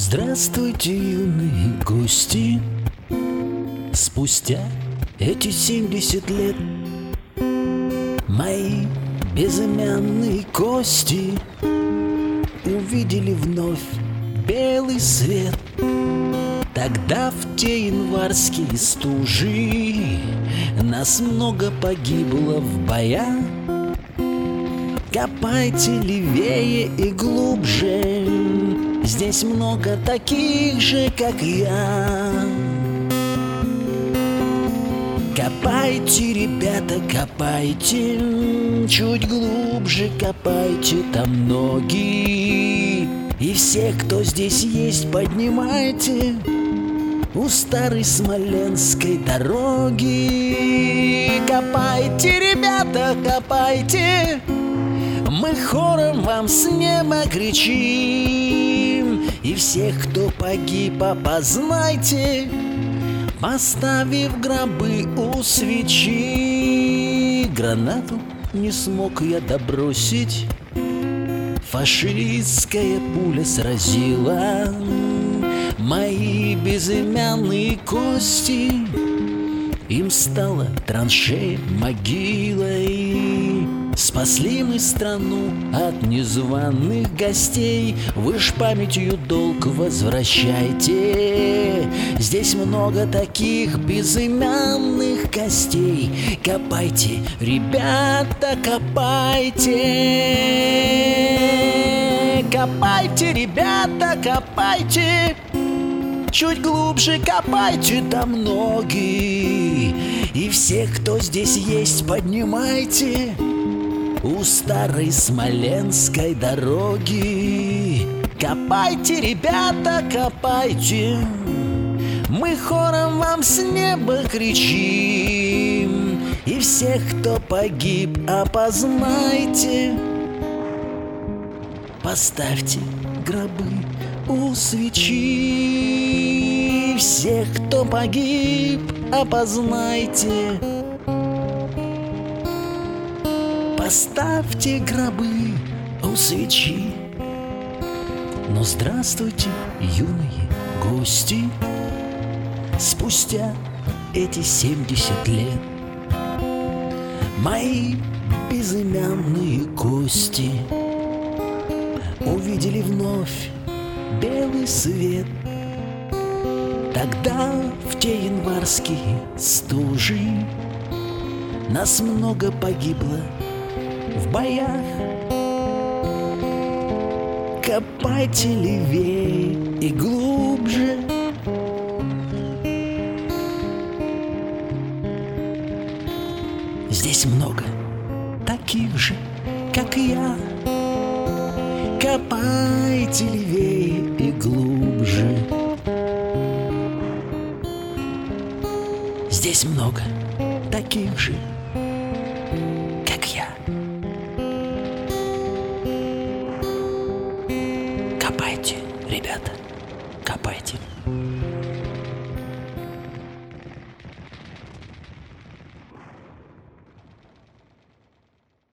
Здравствуйте, юные гости. Спустя эти 70 лет мои безымянные кости увидели вновь белый свет. Тогда в те январские стужи нас много погибло в боях. Копайте левее и глубже, здесь много таких же, как я. Копайте, ребята, копайте, чуть глубже копайте, там ноги. И всех, кто здесь есть, поднимайте у старой смоленской дороги. Копайте, ребята, копайте, мы хором вам с неба кричим. И всех, кто погиб, опознайте, поставив гробы у свечи. Гранату не смог я добросить, фашистская пуля сразила мои безымянные кости. Им стала траншея могилой. Спасли мы страну от незваных гостей. Вы ж памятью долг возвращайте. Здесь много таких безымянных костей. Копайте, ребята, копайте. Копайте, ребята, копайте, чуть глубже копайте, там ноги. И всех, кто здесь есть, поднимайте у старой смоленской дороги. Копайте, ребята, копайте, мы хором вам с неба кричим. И всех, кто погиб, опознайте, поставьте гробы у свечи. Всех, кто погиб, опознайте, поставьте гробы у свечи. Но здравствуйте, юные гости. Спустя эти 70 лет мои безымянные кости увидели вновь белый свет. Тогда в те январские стужи нас много погибло в боях. Копайте левее и глубже, здесь много таких же, как я. Копайте левее и глубже, здесь много таких же, как я. Копайте, ребята, копайте.